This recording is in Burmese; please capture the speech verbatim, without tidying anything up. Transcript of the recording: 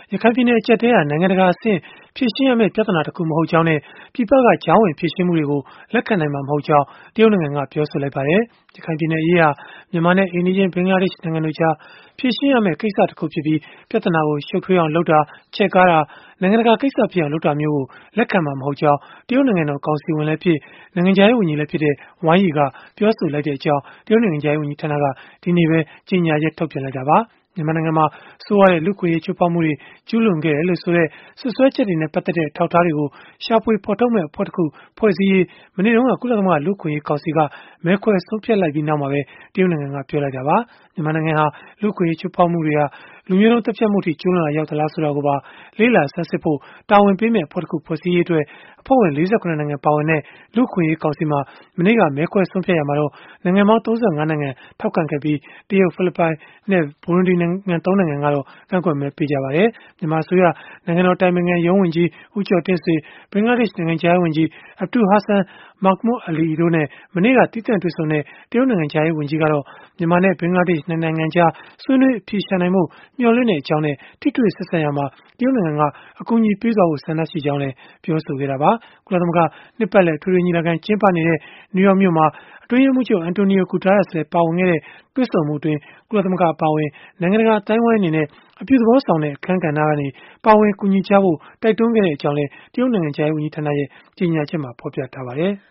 ရခိုင်ပြည်နယ်အကျပ်အတည်းဟာနိုင်ငံတကာအဆင့်ဖြေရှင်းရမယ့်ပြဿနာတစ်ခုမဟုတ်ကြောင်းနဲ့ပြည်ပကကြားဝင်ဖြေရှင်းမှုတွေကိုလက်ခံနိုင်မှာမဟုတ်ကြောင်းတရုတ်နိုင်ငံကပြောဆိုလိုက်ပါတယ်။ရခိုင်ပြည်နယ်အရေးဟာမြန်မာနဲ့အိမ်နီးချင်းဘင်္ဂလားဒေ့ရှ်နိုင်ငံတို့ကြားဖြေရှင်းရမယ့်ကိစ္စတစ်ခုဖြစ်ပြီးပြဿနာကိုရှုပ်ထွေးအောင်လုပ်တာချဲ့ကားတာနိုင်ငံတကာကိစ္စဖြစ်အောင်လုပ်တာမျိုးကိုလက်ခံမှာမဟုတ်ကြောင်းတရုတ်နိုင်ငံတော်ကောင်စီဝင်လည်းဖြစ်နိုင်ငံခြားရေးဝန်ကြီးလည်းဖြစ်တဲ့ဝမ်ယီကပြောဆိုလိုက်တဲ့အကြောင်းတရုတ်နိုင်ငံခြားရေးဝန်ကြီးဌာနကဒီနေ့ပဲကြေညာချက်ထုတ်ပြန်လိုက်တာပါမြန်မာနိုင်ငံမှာဆိုးရတဲ့လူခွေရေးချိုးဖောက်မှုတွေကျူးလွန်ခဲ့တယ်လို့ဆိုတဲ့ဆွဆွဲချက်တွေနဲ့ပတ်သက်တဲ့ထောက်ထားတွေကိုရှာဖွေဖော်ထုတ်မဲ့အဖွဲ့တစ်ခုဖွဲ့စည်းရေးမနေ့တုန်းကကုလသမဂ္ဂလူခွေရေးကောင်စီကမဲခွဲဆုံးဖြတ်လိုက်ပြီးနောက်မှာပဲတရုတ်နိုင်ငံကပြောလိုက်တာပါမြန်မာနိုင်ငံဟာလူခွေရေးချိုးဖောက်မှုတွေဟာလူမျိုးတုံးတပ်ဖြတ်မှုတွေကျူးလွန်လာရောက်သလားဆိုတာကိုပါလေးလာဆန်းစစ်ဖို့တာဝန်ပေးမဲ့အဖွဲ့တစ်ခုဖွဲ့စည်းရေးအတွက်အဖွဲ့ဝင်၄၉နိုင်ငံပါဝင်တဲ့လူခွေရေးကောင်စီမှာမနေ့ကမဲခွဲဆုံးဖြတ်ရမှာတော့နိုင်ငံပေါင်း၃၅နိုင်ငံထောက်ခံခဲ့ပြီးတရုတ်ဖိလစ်ပိုင်နဲ့ဘူရွန်ဒီနိုင်ငံသုံးနိုင်ငံကတော့ကန့်ကွက်မဲပေးကြပါတယ်မြန်မာအစိုးရနိုင်ငံတော်တိုင်ပင်ခံရုံးဝန်ကြီးဦးကျော်တင့်ဆွေဘင်္ဂလားဒေ့ရှ်နိုင်ငံခြားရေးဝန်ကြီးအဗ္ဗဒူဟာဆန်မာခ်မွတ်အလီတို့နဲ့မနေ့ကတည်တံ့တွေ့ဆုံတဲ့တရုတ်နိုင်ငံခြားရေးဝန်ကြီးကတော့မြန်မာနဲ့ဘင်္ဂလားဒေ့ရှ်နိုင်ငံကြားဆွေးနွေးအဖြေရှာနိုင်မှုမျှော်လင့်တဲ့အကြောင်းနဲ့ထိတွေ့ဆက်ဆံရမှာတရုတ်နိုင်ငံကအကူအညီပေးသွားဖို့ဆန္ဒရှိကြောင်းလည်းပြောဆိုခဲ့တာပါကုလသမဂ္ဂနှစ်ပတ်လည်ထွေထွေညီလာခံကျင်းပနေတဲ့နယူးယောက်မြို့မှာအတွင်းရေးမှူးချုပ်အန်တိုနီယိုဂူတာရက်စ်လည်းပါဝင်ခဲ့တဲ့တွေ့ဆုံမှုအတွင်းကုလသမဂ္ဂအပါအဝင်နိုင်ငံတကာအသိုင်းအဝိုင်းအနေနဲ့အပြုသဘောဆောင်တဲ့အခန်းကဏ္ဍကနေပါဝင်ကူညီကြဖို့တိုက်တွန်းခဲ့တဲ့အကြောင်းလည်းတရုတ်နိုင်ငံခြားရေးဝန်ကြီးဌာနရဲ့ကြေညာချက်မှာဖော်ပြထားပါတယ်